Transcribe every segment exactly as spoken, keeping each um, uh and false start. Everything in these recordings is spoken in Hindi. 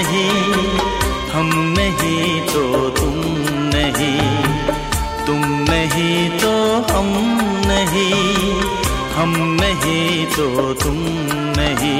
नहीं, हम नहीं तो तुम नहीं, तुम नहीं तो हम नहीं, हम नहीं तो तुम नहीं।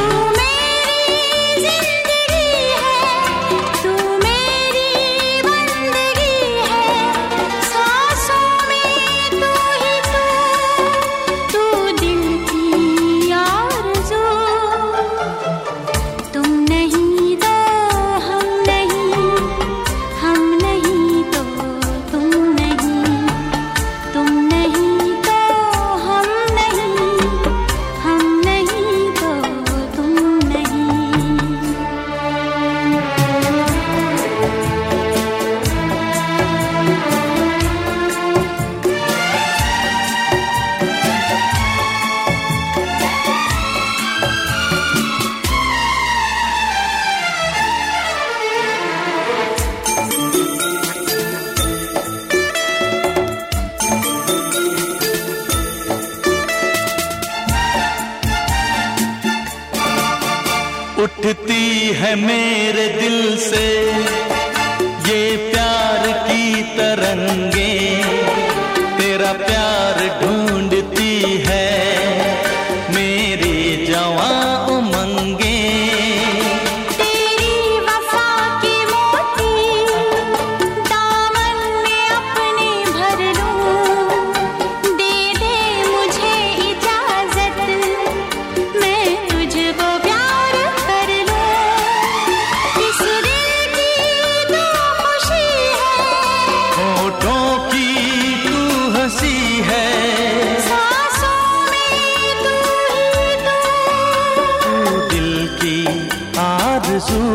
उठती है मेरे दिल से ये प्यार की तरंगे, तेरा प्यार ढूंढती है मेरी जवां उमंगे। तेरी वफा के मोती दामन में अपने भर लूं, दे दे मुझे इजाजत मैं तुझको प्यार कर लूं। इस दिल की तो खुशी है, होठों की तू हंसी है, सांसों में तू ही तू, दिल की आरज़ू।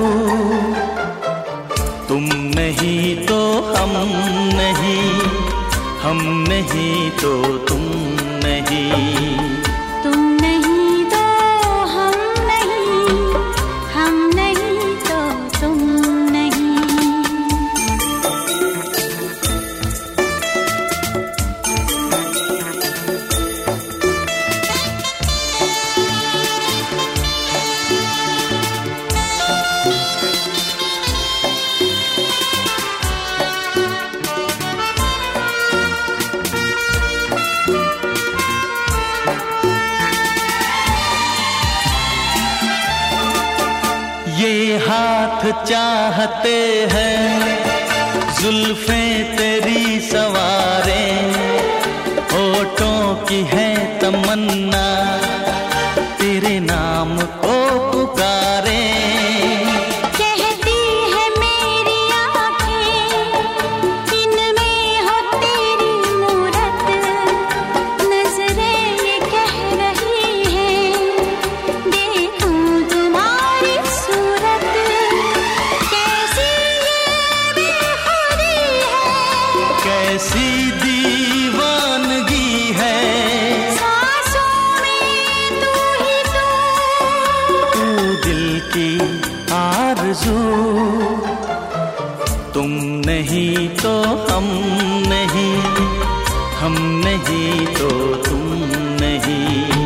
तुम नहीं तो हम नहीं, हम नहीं तो तुम नहीं। तुम नहीं तो हम नहीं, हम नहीं तो तुम नहीं। ये हाथ चाहते हैं जुल्फें तेरी सवारे, होठों की है तमन्ना तेरे नाम को पुकारे। कहती है मेरी आँखें इनमें हो तेरी मूरत, नजरें ये कह रही हैं देखूं तुम्हारी सूरत। कैसी ये बेखुदी है, कैसी दीवानगी है, सांसों में तू ही तू, तू दिल की आरज़ू। तुम नहीं तो हम नहीं, हम नहीं तो तुम नहीं।